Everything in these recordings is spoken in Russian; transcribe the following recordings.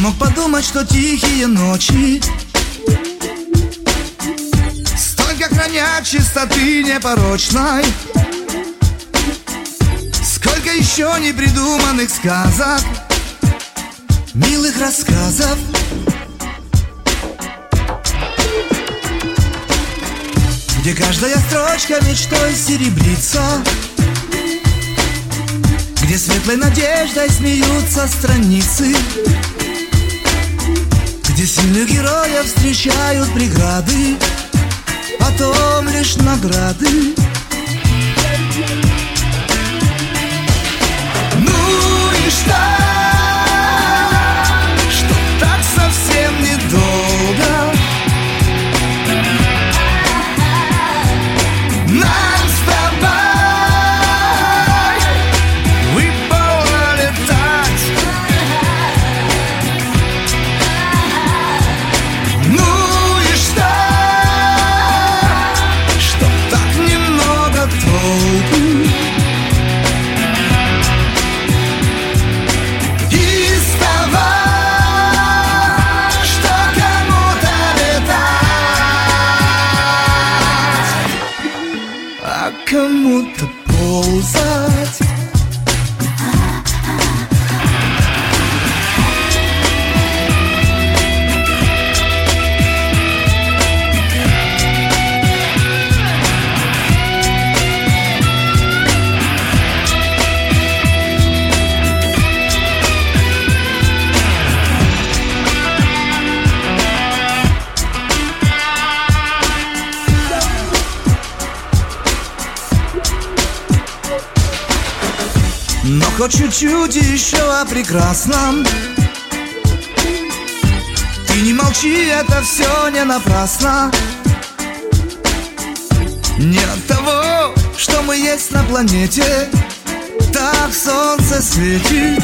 мог подумать, что тихие ночи столько хранят чистоты непорочной. Сколько еще непридуманных сказок, милых рассказов, где каждая строчка мечтой серебрится, где светлой надеждой смеются страницы, где сильных героев встречают преграды, потом лишь награды. Ну и что так совсем недолго нам с тобой выпало летать. Ну и что так немного толку из того, что кому-то летать, а кому-то ползать. Но хоть чуть-чуть еще о прекрасном. Ты не молчи, это все не напрасно. Не от того, что мы есть на планете, так солнце светит.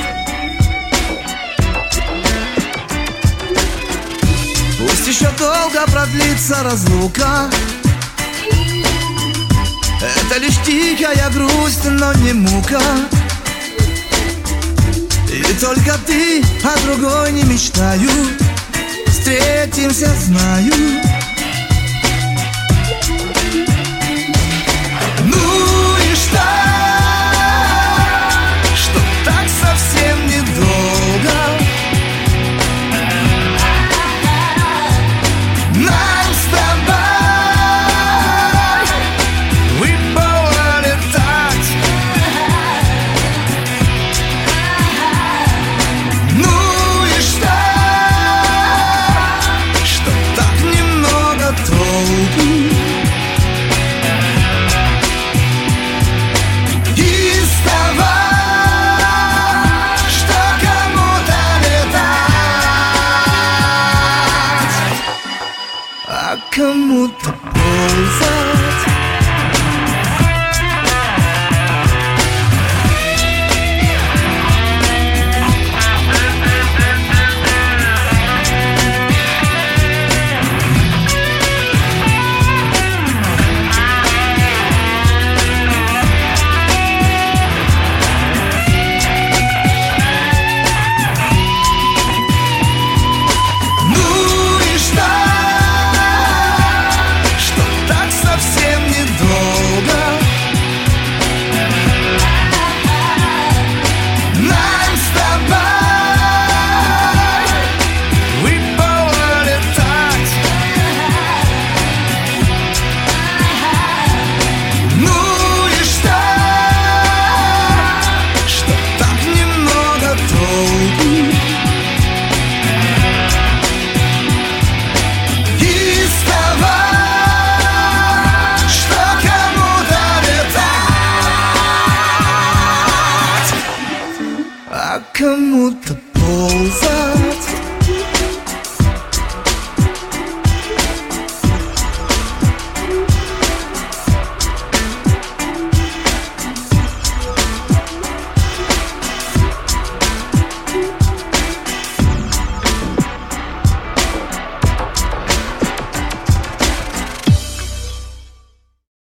Пусть еще долго продлится разлука, это лишь тихая грусть, но не мука. И только ты, а другой не мечтаю. Встретимся, знаю.